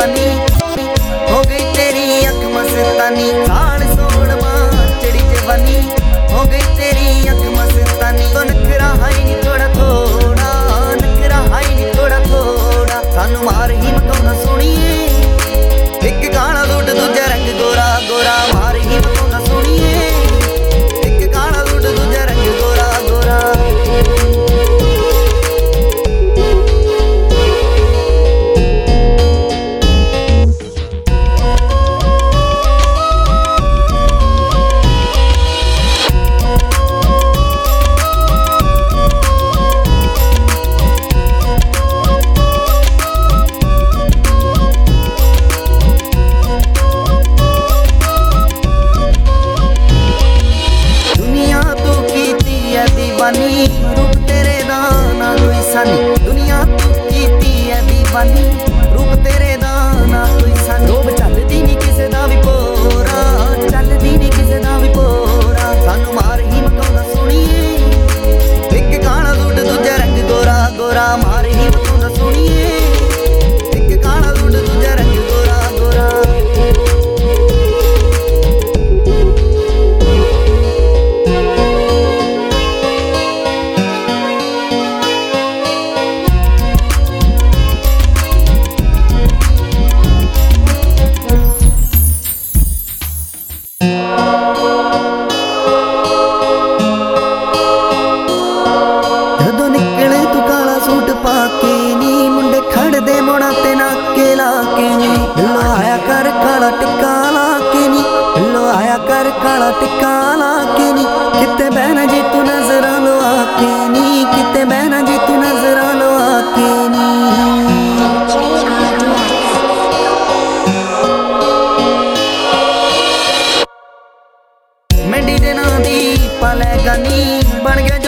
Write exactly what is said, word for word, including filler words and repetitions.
दीवानी हो गई तेरी अख मस्तानी साल सोलवा चढ़ी जवानी हो गई तेरी अख मस्तानी तो नखरा हाई नी थोड़ा थोड़ा नखरा हाई नी थोड़ा थोड़ा सानू मार ही मकाउंदा सोहणीए एक काला सूट दूजा रंग गोरा गोरा मार ही मकाउंदा सोहणीए एक काला सूट दूजा रंग गोरा गोरा रूप तेरे दा ना कोई सानी दुनिया तू कीती है दीवानी रूप तेरे दा ना कोई सानी रोब चलदी नहीं किसे दा भी पोरा चलदी नहीं किसे दा भी पोरा सानू मार ही मकाउंदा सोहणीए एक काला सूट दूजा रंग गोरा गोरा मार ही मकाउंदा सोहणीए एक काला सूट दूजा रंग गोरा गोरा कर काला टिक्का लाके नी लो आया कर काला टिक्का लाके नी किते बहना जी तू नजरा लो आके नी किते बहना जी तू नजरा लो आके नी मैं डीजे ना दी पाले गानी बन गया